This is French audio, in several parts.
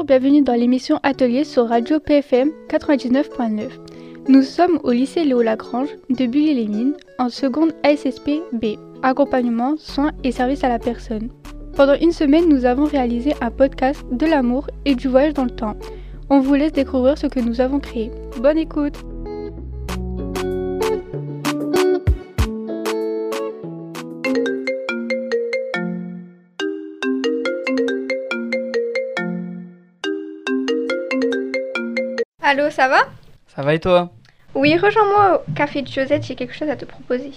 bienvenue dans l'émission Atelier sur Radio PFM 99.9. Nous sommes au lycée Léo Lagrange de Bully-les-Mines en seconde ASSP B, accompagnement, soins et services à la personne. Pendant une semaine, nous avons réalisé un podcast de l'amour et du voyage dans le temps. On vous laisse découvrir ce que nous avons créé. Bonne écoute! Allô, ça va? Ça va et toi? Oui, rejoins-moi au café de Josette, j'ai quelque chose à te proposer.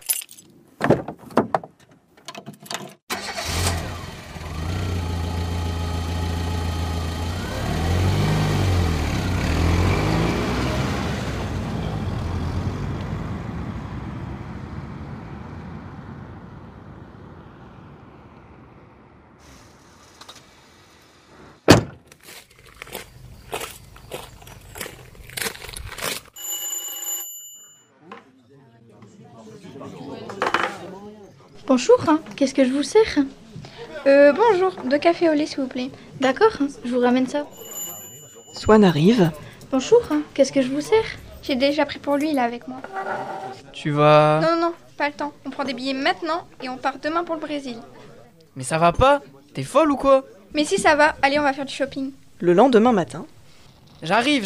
Bonjour, qu'est-ce que je vous sers? Bonjour, 2 cafés au lait s'il vous plaît. D'accord, je vous ramène ça. Swan arrive. Bonjour, qu'est-ce que je vous sers? J'ai déjà pris pour lui, il est avec moi. Tu vas... Non, pas le temps. On prend des billets maintenant et on part demain pour le Brésil. Mais ça va pas? T'es folle ou quoi? Mais si ça va, allez on va faire du shopping. Le lendemain matin. J'arrive.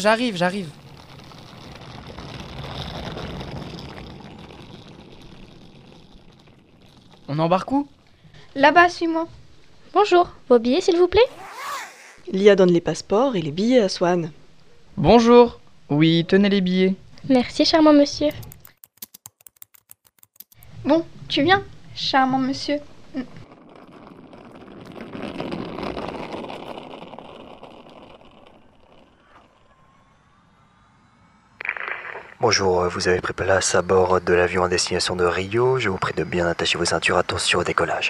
On embarque où? Là-bas, suis-moi. Bonjour, vos billets s'il vous plaît? Lia donne les passeports et les billets à Swan. Bonjour. Oui, tenez les billets. Merci, charmant monsieur. Bon, tu viens, charmant monsieur. Bonjour, vous avez pris place à bord de l'avion à destination de Rio. Je vous prie de bien attacher vos ceintures. Attention au décollage.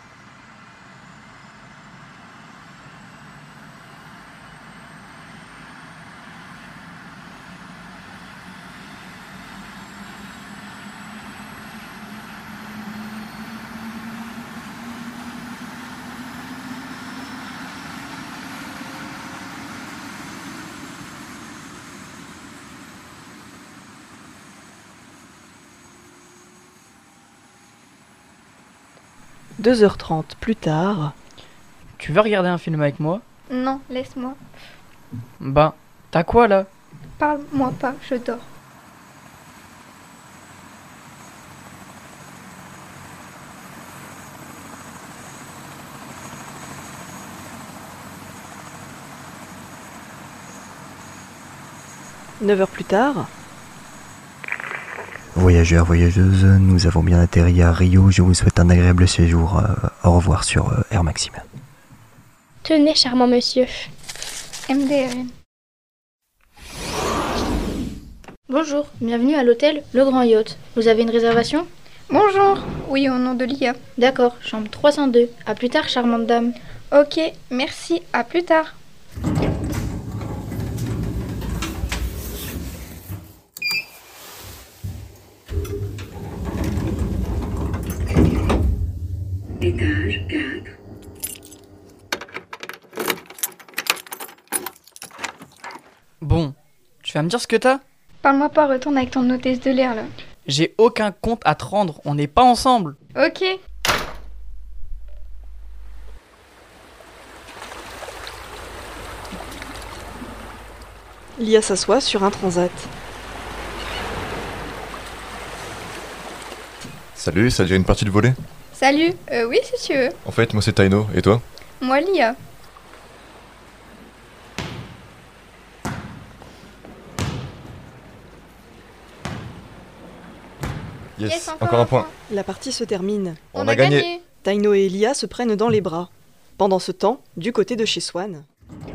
« 2h30 plus tard. » Tu veux regarder un film avec moi? Non, laisse-moi. Ben, t'as quoi là? Parle-moi pas, je dors. « 9h plus tard. » Voyageurs, voyageuses, nous avons bien atterri à Rio. Je vous souhaite un agréable séjour. Au revoir sur Air Maxime. Tenez, charmant monsieur. MDRN. Bonjour, bienvenue à l'hôtel Le Grand Yacht. Vous avez une réservation? Bonjour. Oui, au nom de Lia. D'accord, chambre 302. À plus tard, charmante dame. Ok, merci, à plus tard. Étage 4. Bon, tu vas me dire ce que t'as? Parle-moi pas, retourne avec ton hôtesse de l'air là. J'ai aucun compte à te rendre, on n'est pas ensemble. Ok. Lia s'assoit sur un transat. Salut, ça te dirait une partie de volley? Salut, oui si tu veux. En fait, moi c'est Taino, et toi? Moi Lia. Yes, encore un point. La partie se termine. On a gagné. Taino et Lia se prennent dans les bras. Pendant ce temps, du côté de chez Swan.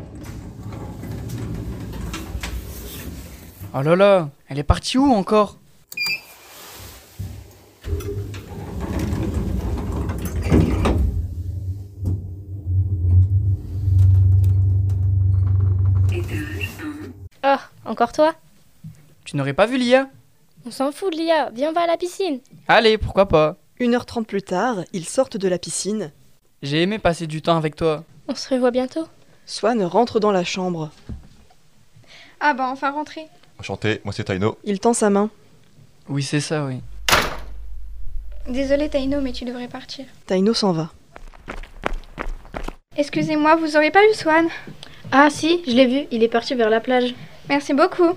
Oh là là, elle est partie où encore? Oh, encore toi? Tu n'aurais pas vu Lia? On s'en fout de Lia, viens, on va à la piscine. Allez, pourquoi pas? 1h30 plus tard, ils sortent de la piscine. J'ai aimé passer du temps avec toi. On se revoit bientôt. Swan rentre dans la chambre. Ah bah enfin rentré. Enchanté, moi c'est Taino. Il tend sa main. Oui, c'est ça, oui. Désolée Taino, mais tu devrais partir. Taino s'en va. Excusez-moi, vous auriez pas vu Swan? Ah si, je l'ai vu, il est parti vers la plage. Merci beaucoup.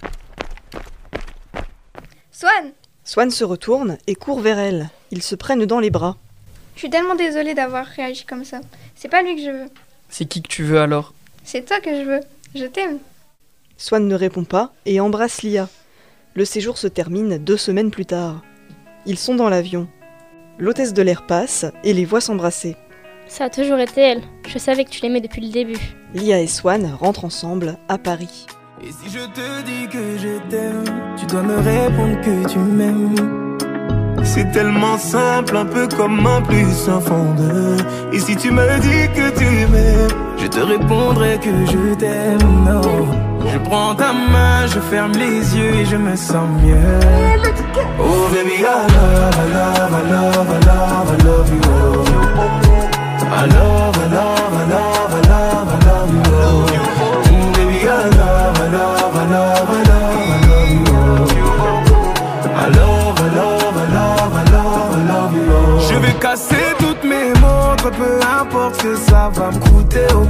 Swan! Swan se retourne et court vers elle. Ils se prennent dans les bras. Je suis tellement désolée d'avoir réagi comme ça. C'est pas lui que je veux. C'est qui que tu veux alors? C'est toi que je veux. Je t'aime. Swan ne répond pas et embrasse Lia. Le séjour se termine 2 semaines plus tard. Ils sont dans l'avion. L'hôtesse de l'air passe et les voit s'embrasser. Ça a toujours été elle. Je savais que tu l'aimais depuis le début. Lia et Swan rentrent ensemble à Paris. Et si je te dis que je t'aime, tu dois me répondre que tu m'aimes. C'est tellement simple, un peu comme un plus un fond de. Et si tu me dis que tu m'aimes, je te répondrai que je t'aime. Non, je prends ta main, je ferme les yeux et je me sens mieux. Oh baby, I love, I love, I love, I love, I love you. I love, I love, I love, I love, I love you. Oh baby, I love, I love, I love, I love, I love you. I love, I love, I love, I love, I love you. Je vais casser toutes mes montres, peu importe ce que ça va me coûter. Oh.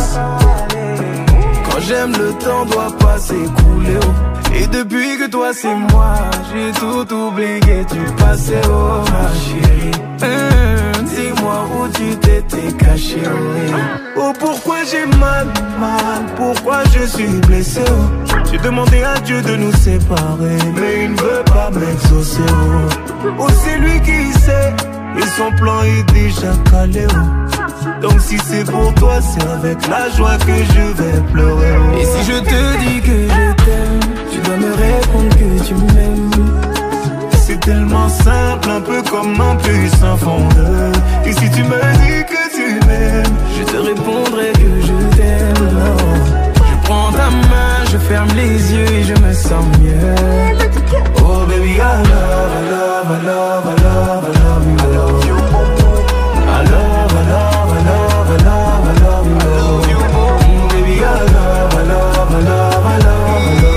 Quand j'aime, le temps doit pas s'écouler. Oh. Et depuis que toi c'est moi, j'ai tout oublié, tu passais, oh ma chérie. Dis-moi où tu t'étais caché, oh. Oh pourquoi j'ai mal, pourquoi je suis blessé, oh. J'ai demandé à Dieu de nous séparer, mais il ne veut pas m'exaucer, oh. Oh c'est lui qui sait, et son plan est déjà calé, oh. Donc si c'est pour toi, c'est avec la joie que je vais pleurer, oh. Et si je te dis que je t'aime, tu dois me répondre que tu m'aimes. C'est tellement simple, un peu comme un puissant fondeur. Et si tu me dis que tu m'aimes, je te répondrai que je t'aime. Non. Je prends ta main, je ferme les yeux et je me sens mieux. Oh baby, I love, I love, I love, I love, I love you. I love you. I love, I love, I love, I love, I love you. Oh baby, I love, I love, I love, I love, I love you.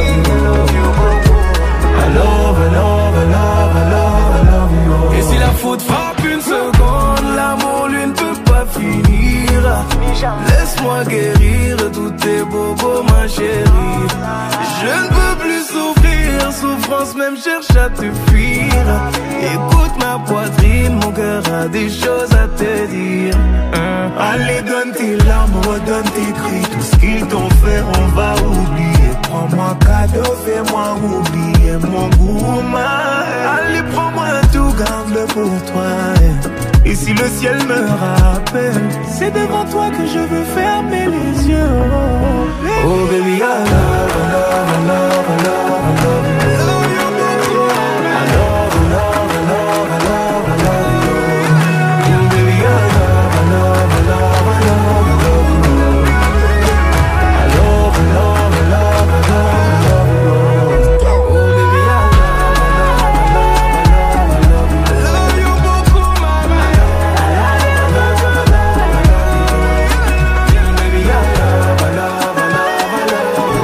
I love, I love, I love, I love, I love you. Et si la faute frappe une seconde, l'amour lui ne peut pas finir. Laisse-moi guérir tous tes bobos, ma chérie. Je ne peux plus souffrir, souffrance même cherche à te fuir. Écoute ma poitrine, mon cœur a des choses à te dire. Allez donne tes larmes, redonne tes cris. Tout ce qu'ils t'ont fait on va oublier. Prends-moi cadeau, fais-moi oublier mon gourmand. Allez prends-moi tout, garde-le pour toi. Et si le ciel me rappelle, c'est devant toi que je veux fermer les yeux. Oh baby, I love, I love, I love, I love, I love you. I love, I love, I love, I love, I love you. Oh baby, I love, I love, I love, I love, I love you. I love, I love, I love, I love, I love you. Oh baby, I love, I love, I love, I love you. I love you beaucoup, mama. I love, I love, I love, I love you. Baby, I love, I love, I love, I love you.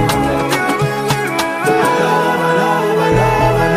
I love, I love, I love, I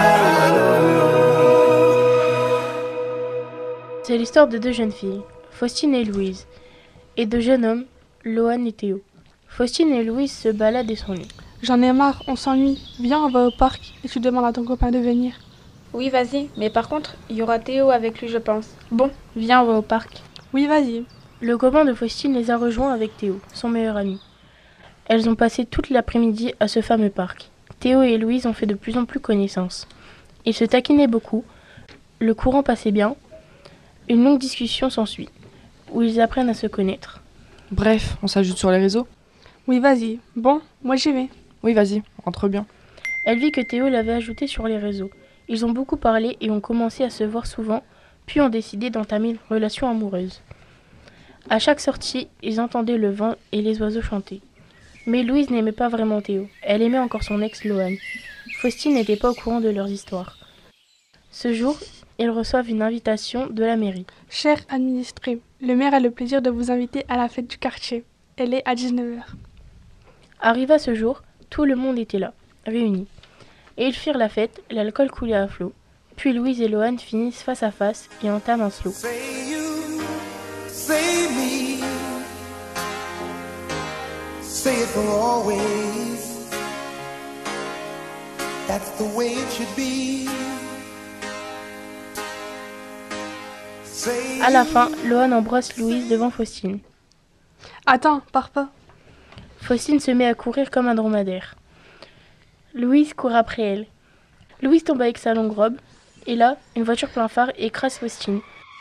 love you. C'est l'histoire de 2 jeunes filles, Faustine et Louise, et 2 jeunes hommes, Lohan et Théo. Faustine et Louise se baladent et s'ennuient. J'en ai marre, on s'ennuie. Viens, on va au parc et tu demandes à ton copain de venir. Oui, vas-y, mais par contre, il y aura Théo avec lui, je pense. Bon, viens, on va au parc. Oui, vas-y. Le copain de Faustine les a rejoints avec Théo, son meilleur ami. Elles ont passé toute l'après-midi à ce fameux parc. Théo et Louise ont fait de plus en plus connaissance. Ils se taquinaient beaucoup, le courant passait bien. Une longue discussion s'ensuit, où ils apprennent à se connaître. Bref, on s'ajoute sur les réseaux. Oui, vas-y. Bon, moi j'y vais. Oui, vas-y, rentre bien. Elle vit que Théo l'avait ajouté sur les réseaux. Ils ont beaucoup parlé et ont commencé à se voir souvent, puis ont décidé d'entamer une relation amoureuse. À chaque sortie, ils entendaient le vent et les oiseaux chanter. Mais Louise n'aimait pas vraiment Théo. Elle aimait encore son ex Lohan. Faustine n'était pas au courant de leurs histoires. Ce jour, ils reçoivent une invitation de la mairie. Cher administré, le maire a le plaisir de vous inviter à la fête du quartier. Elle est à 19h. Arriva ce jour, tout le monde était là, réuni. Et ils firent la fête, l'alcool coulait à flot. Puis Louise et Lohan finissent face à face et entament un slow. Say you, say me, say it for always. That's the way it should be. À la fin, Lohan embrasse Louise devant Faustine. Attends, pars pas. Faustine se met à courir comme un dromadaire. Louise court après elle. Louise tombe avec sa longue robe. Et là, une voiture plein phare écrase Faustine.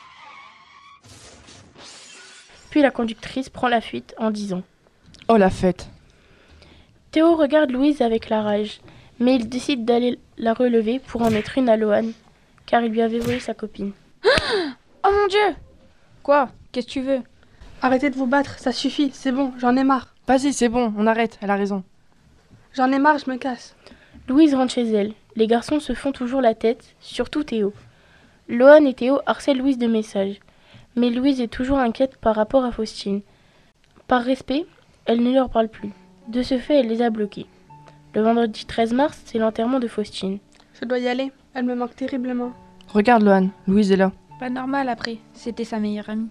Puis la conductrice prend la fuite en disant « Oh la fête !» Théo regarde Louise avec la rage, mais il décide d'aller la relever pour en mettre une à Lohan, car il lui avait volé sa copine. Oh mon Dieu! Quoi? Qu'est-ce que tu veux? Arrêtez de vous battre, ça suffit, c'est bon, j'en ai marre. Vas-y, c'est bon, on arrête, elle a raison. J'en ai marre, je me casse. Louise rentre chez elle. Les garçons se font toujours la tête, surtout Théo. Lohan et Théo harcèlent Louise de messages. Mais Louise est toujours inquiète par rapport à Faustine. Par respect, elle ne leur parle plus. De ce fait, elle les a bloqués. Le vendredi 13 mars, c'est l'enterrement de Faustine. Je dois y aller, elle me manque terriblement. Regarde Lohan, Louise est là. Pas normal après, c'était sa meilleure amie.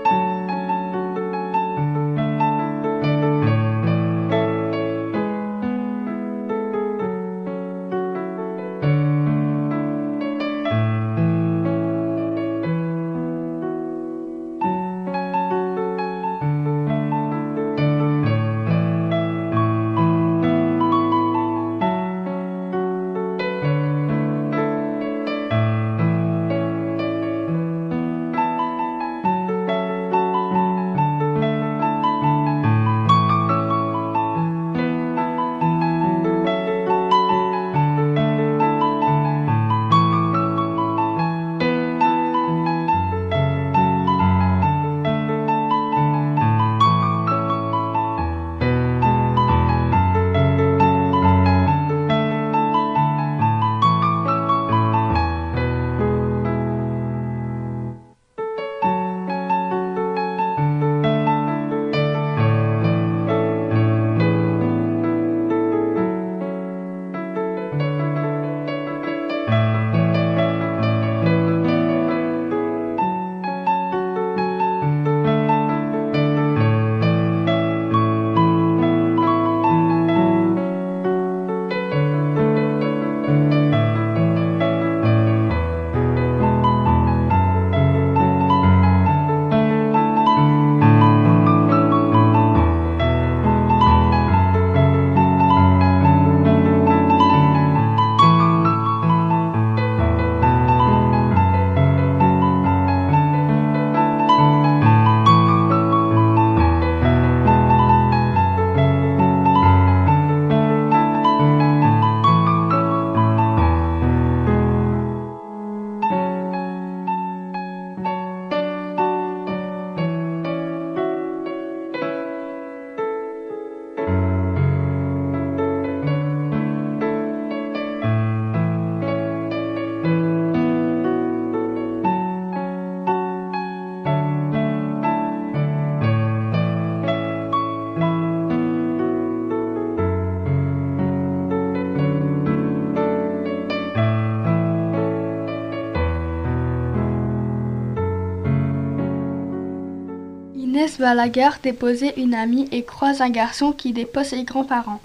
Inès va à la gare déposer une amie et croise un garçon qui dépose ses grands-parents.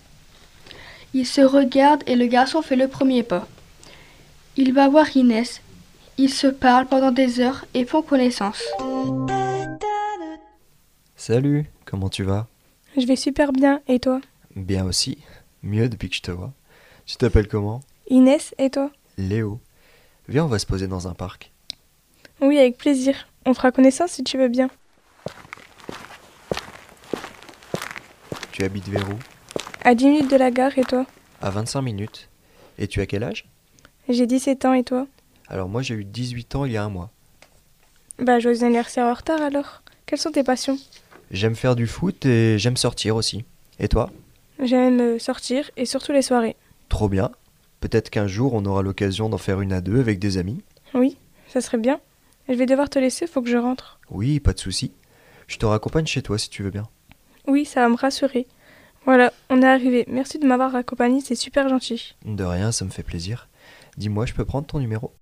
Ils se regardent et le garçon fait le premier pas. Il va voir Inès. Ils se parlent pendant des heures et font connaissance. Salut, comment tu vas? Je vais super bien, et toi? Bien aussi, mieux depuis que je te vois. Tu t'appelles comment? Inès, et toi? Léo. Viens, on va se poser dans un parc. Oui, avec plaisir. On fera connaissance si tu veux bien. Tu habites vers où? À 10 minutes de la gare, et toi? À 25 minutes. Et tu as quel âge? J'ai 17 ans, et toi? Alors moi j'ai eu 18 ans il y a un mois. Bah joyeux anniversaire en retard alors. Quelles sont tes passions? J'aime faire du foot et j'aime sortir aussi. Et toi? J'aime sortir et surtout les soirées. Trop bien. Peut-être qu'un jour on aura l'occasion d'en faire une à deux avec des amis. Oui, ça serait bien. Je vais devoir te laisser, faut que je rentre. Oui, pas de souci. Je te raccompagne chez toi si tu veux bien. Oui, ça va me rassurer. Voilà, on est arrivé. Merci de m'avoir accompagné, c'est super gentil. De rien, ça me fait plaisir. Dis-moi, je peux prendre ton numéro?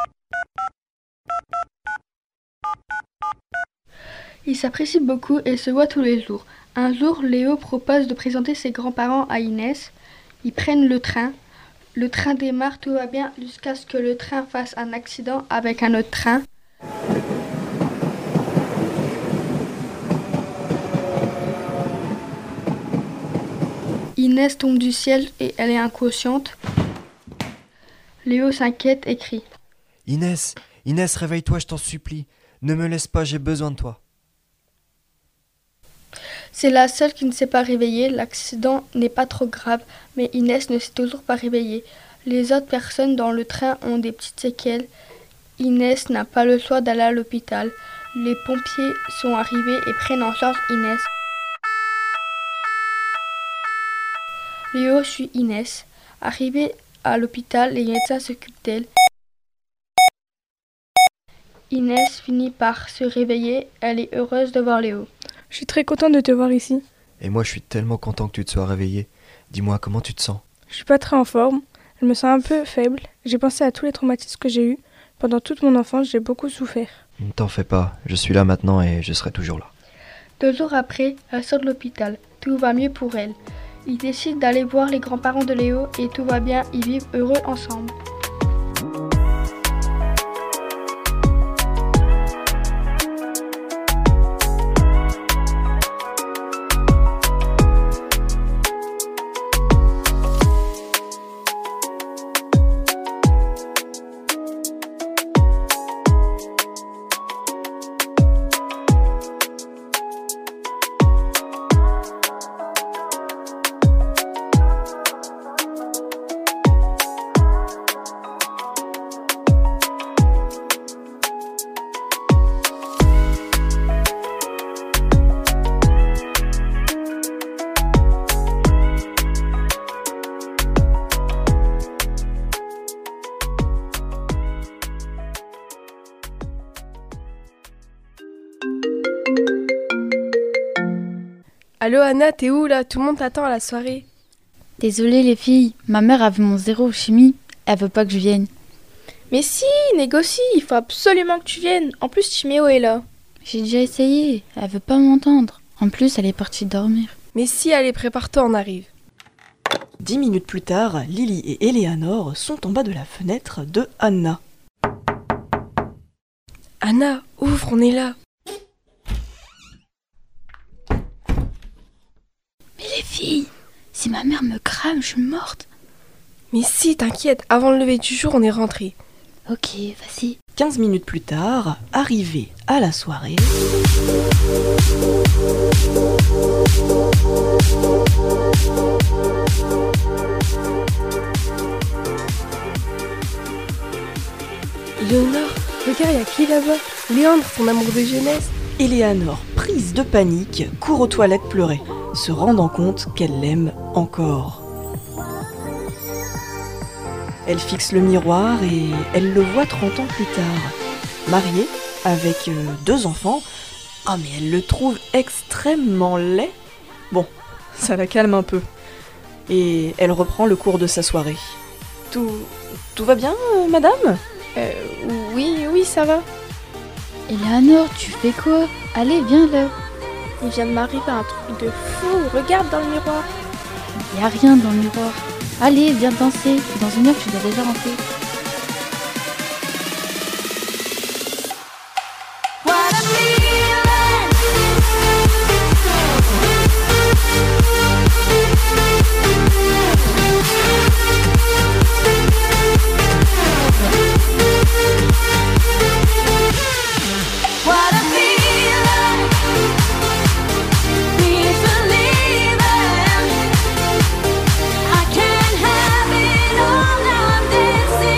Ils s'apprécient beaucoup et se voient tous les jours. Un jour, Léo propose de présenter ses grands-parents à Inès. Ils prennent le train. Le train démarre, tout va bien, jusqu'à ce que le train fasse un accident avec un autre train. Inès tombe du ciel et elle est inconsciente. Léo s'inquiète et crie. Inès, réveille-toi, je t'en supplie. Ne me laisse pas, j'ai besoin de toi. C'est la seule qui ne s'est pas réveillée. L'accident n'est pas trop grave, mais Inès ne s'est toujours pas réveillée. Les autres personnes dans le train ont des petites séquelles. Inès n'a pas le choix d'aller à l'hôpital. Les pompiers sont arrivés et prennent en charge Inès. Léo suit Inès. Arrivée à l'hôpital, les médecins s'occupent d'elle. Inès finit par se réveiller. Elle est heureuse de voir Léo. Je suis très contente de te voir ici. Et moi, je suis tellement content que tu te sois réveillée. Dis-moi, comment tu te sens? Je suis pas très en forme. Je me sens un peu faible. J'ai pensé à tous les traumatismes que j'ai eus. Pendant toute mon enfance, j'ai beaucoup souffert. Ne t'en fais pas, je suis là maintenant et je serai toujours là. 2 jours après, elle sort de l'hôpital. Tout va mieux pour elle. Ils décident d'aller voir les grands-parents de Léo et tout va bien, ils vivent heureux ensemble. Allô Anna, t'es où là? Tout le monde t'attend à la soirée. Désolée les filles, ma mère a vu mon 0 chimie, elle veut pas que je vienne. Mais si, négocie, il faut absolument que tu viennes. En plus, Timéo est là. J'ai déjà essayé, elle veut pas m'entendre. En plus, elle est partie dormir. Mais si, allez, prépare-toi, on arrive. 10 minutes plus tard, Lily et Eleanor sont en bas de la fenêtre de Anna. Anna, ouvre, on est là. Mais les filles, si ma mère me crame, je suis morte. Mais si, t'inquiète, avant le lever du jour, on est rentrés. Ok, vas-y. 15 minutes plus tard, arrivé à la soirée... Léonore, regarde, y a qui là-bas? Léandre, ton amour de jeunesse. Eleanor, prise de panique, court aux toilettes pleurer, se rendant compte qu'elle l'aime encore. Elle fixe le miroir et elle le voit 30 ans plus tard. Mariée, avec 2 enfants, mais elle le trouve extrêmement laid. Bon, ça la calme un peu. Et elle reprend le cours de sa soirée. Tout va bien, madame? Oui, ça va. Eleanor, tu fais quoi? Allez, viens là. Il vient de m'arriver un truc de fou. Regarde dans le miroir. Y a rien dans le miroir. Allez, viens danser. Dans 1 heure, tu dois déjà rentrer. I can't have it all now. I'm dancing.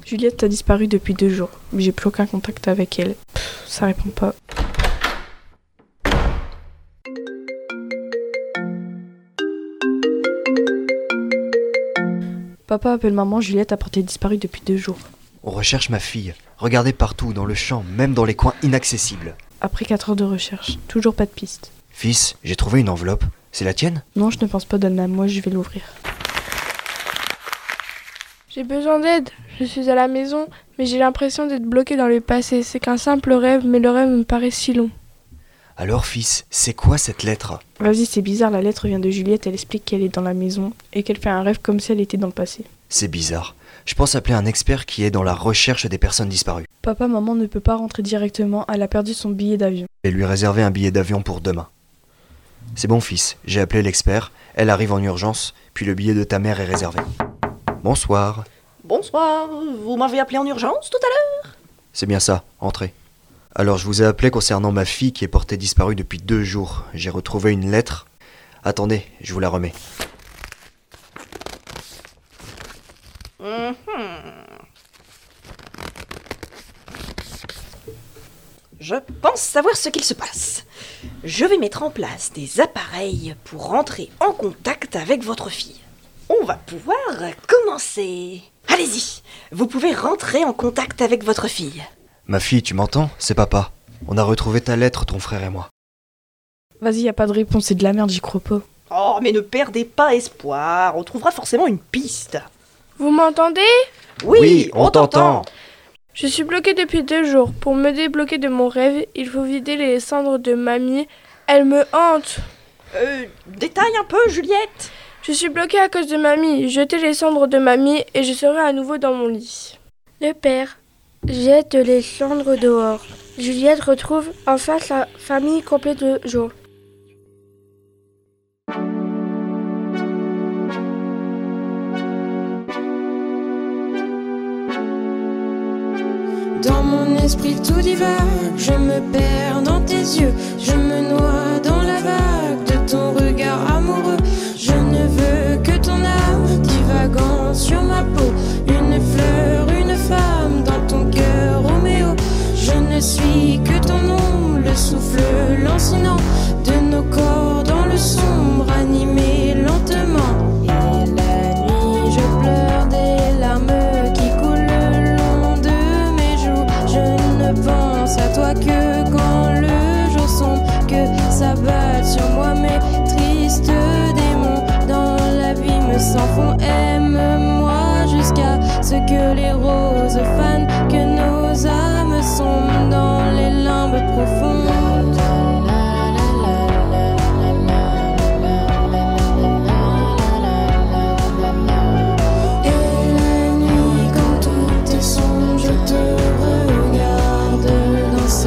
Juliette a disparu depuis 2 jours, mais j'ai plus aucun contact avec elle. Ça répond pas. Papa appelle maman, Juliette a porté disparue depuis 2 jours. On recherche ma fille. Regardez partout, dans le champ, même dans les coins inaccessibles. Après 4 heures de recherche, toujours pas de piste. Fils, j'ai trouvé une enveloppe. C'est la tienne ? Non, je ne pense pas, Dana. Moi, je vais l'ouvrir. J'ai besoin d'aide. Je suis à la maison, mais j'ai l'impression d'être bloquée dans le passé. C'est qu'un simple rêve, mais le rêve me paraît si long. Alors, fils, c'est quoi cette lettre ? Vas-y, c'est bizarre, la lettre vient de Juliette, elle explique qu'elle est dans la maison et qu'elle fait un rêve comme si elle était dans le passé. C'est bizarre. Je pense appeler un expert qui est dans la recherche des personnes disparues. Papa, maman ne peut pas rentrer directement, elle a perdu son billet d'avion. Et lui réserver un billet d'avion pour demain. C'est bon, fils, j'ai appelé l'expert, elle arrive en urgence, puis le billet de ta mère est réservé. Bonsoir. Bonsoir, vous m'avez appelé en urgence tout à l'heure ? C'est bien ça, entrez. Alors je vous ai appelé concernant ma fille qui est portée disparue depuis 2 jours. J'ai retrouvé une lettre. Attendez, je vous la remets. Je pense savoir ce qu'il se passe. Je vais mettre en place des appareils pour rentrer en contact avec votre fille. On va pouvoir commencer. Allez-y, vous pouvez rentrer en contact avec votre fille. Ma fille, tu m'entends ? C'est papa. On a retrouvé ta lettre, ton frère et moi. Vas-y, y a pas de réponse, c'est de la merde, j'y crois pas. Oh, mais ne perdez pas espoir, on trouvera forcément une piste. Vous m'entendez ? Oui, on t'entend. Je suis bloquée depuis 2 jours. Pour me débloquer de mon rêve, il faut vider les cendres de mamie. Elle me hante. Détaille un peu, Juliette. Je suis bloquée à cause de mamie. Jetez les cendres de mamie et je serai à nouveau dans mon lit. Le père jette les cendres dehors. Juliette retrouve enfin sa famille complète de jour. Dans mon esprit tout divague, je me perds dans tes yeux, je me noie dans la vague de ton regard amoureux. Je ne veux que ton âme divagant sur ma peau, une fleur, une femme dans ton cœur, Roméo. Je ne suis que ton ombre, le souffle lancinant de nos corps dans le sombre, animé lentement. Et la nuit, je pleure des larmes qui coulent le long de mes joues. Je ne pense à toi que quand le jour sombre, que s'abattent sur moi mes tristes démons. Dans l'abîme sans fond, aime-moi jusqu'à ce que les roses fanent, que nos âmes sombrent dans les limbes profondes. Et la nuit, quand tout est sombre, je te regarde danser.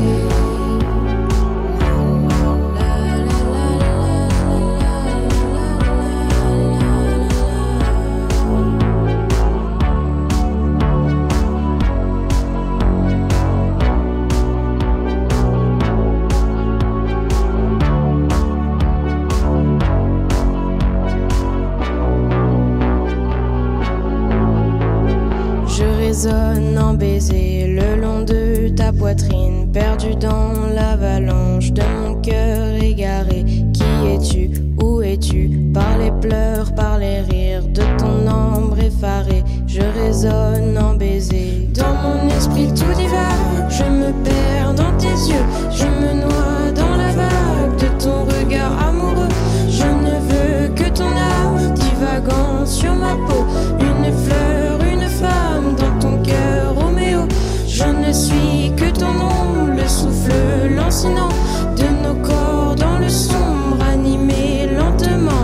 Je résonne en baiser le long de ta poitrine, perdu dans l'avalanche de mon cœur égaré. Qui es-tu? Où es-tu? Par les pleurs, par les rires de ton ombre effarée. Je résonne en baiser. Dans mon esprit tout divague, je me perds dans tes yeux, je me noie dans la vague de ton regard amoureux. Je ne veux que ton âme divagant sur ma peau, une fleur, une femme dans ton cœur, Roméo. Je ne suis que ton ombre, le souffle lancinant de nos corps dans le sombre, animé lentement.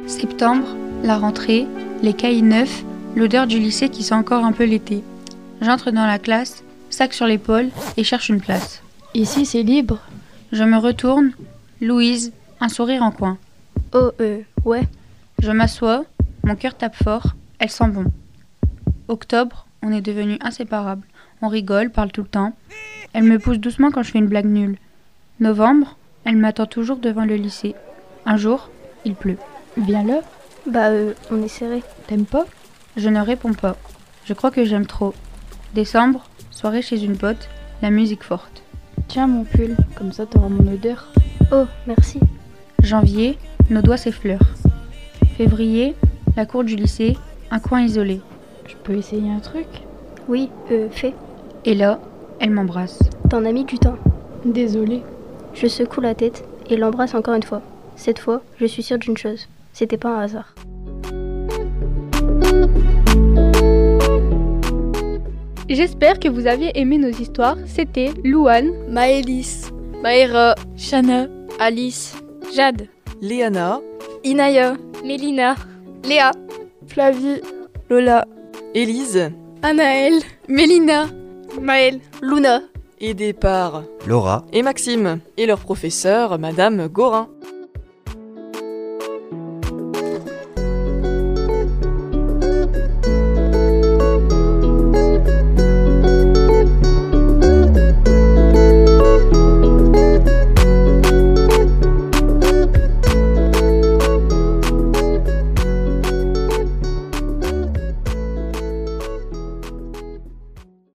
Septembre, la rentrée, les cahiers neufs, l'odeur du lycée qui sent encore un peu l'été. J'entre dans la classe, sac sur l'épaule et cherche une place. Ici, c'est libre. Je me retourne, Louise, un sourire en coin. Oh, ouais. Je m'assois, mon cœur tape fort, elle sent bon. Octobre, on est devenus inséparables. On rigole, parle tout le temps. Elle me pousse doucement quand je fais une blague nulle. Novembre, elle m'attend toujours devant le lycée. Un jour, il pleut. Viens là. On est serré. T'aimes pas? Je ne réponds pas. Je crois que j'aime trop. Décembre, soirée chez une pote, la musique forte. Tiens mon pull, comme ça t'auras mon odeur. Oh, merci. Janvier, nos doigts s'effleurent. Février, la cour du lycée, un coin isolé. Je peux essayer un truc? Oui, fais. Et là, elle m'embrasse. T'en as mis du temps. Désolée. Je secoue la tête et l'embrasse encore une fois. Cette fois, je suis sûre d'une chose. C'était pas un hasard. J'espère que vous aviez aimé nos histoires. C'était Louane, Maëlys, Maëra, Shana, Alice, Jade, Léana, Inaya, Mélina, Léa, Flavie, Lola, Élise, Anaël, Mélina, Maël, Luna. aidés par Laura et Maxime, et leur professeur, Madame Gorin.